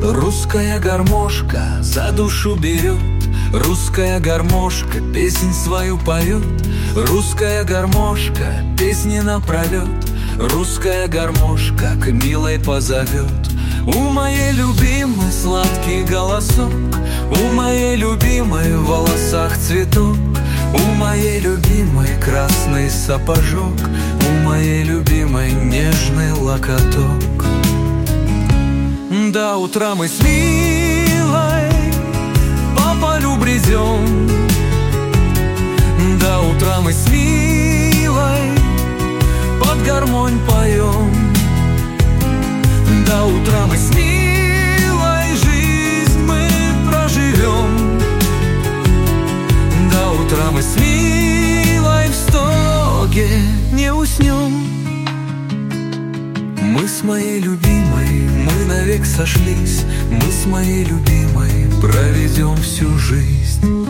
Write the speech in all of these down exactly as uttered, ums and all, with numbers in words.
Русская гармошка за душу берет, русская гармошка песнь свою поет, русская гармошка песни напролет, русская гармошка к милой позовет. У моей любимой сладкий голосок, у моей любимой в волосах цветок, у моей любимой красный сапожок, у моей любимой нежный локоток. До утра мы с милой по полю бредем, до утра мы с милой под гармонь поем, до утра мы с милой жизнь мы проживем, до утра мы с милой в стоге не уснем. Мы с моей любимой, мы навек сошлись, мы с моей любимой проведем всю жизнь.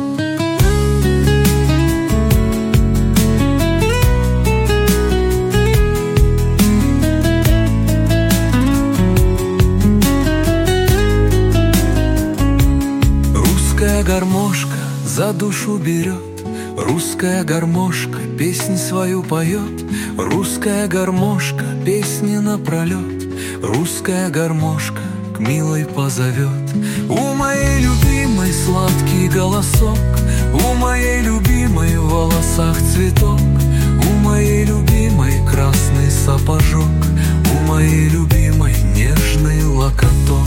Русская гармошка за душу берет, русская гармошка песнь свою поет, русская гармошка песни напролет, русская гармошка к милой позовет. У моей любимой сладкий голосок, у моей любимой в волосах цветок, у моей любимой красный сапожок, у моей любимой нежный локоток.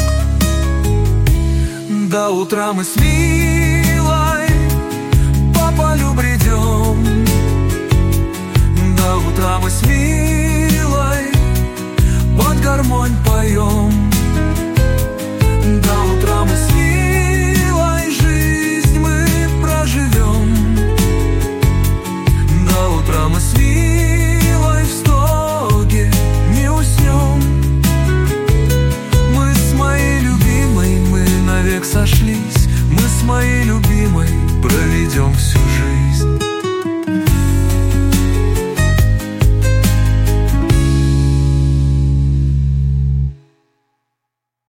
До утра мы с милой по полю бредем, до утра мы с милой под гармонь поем,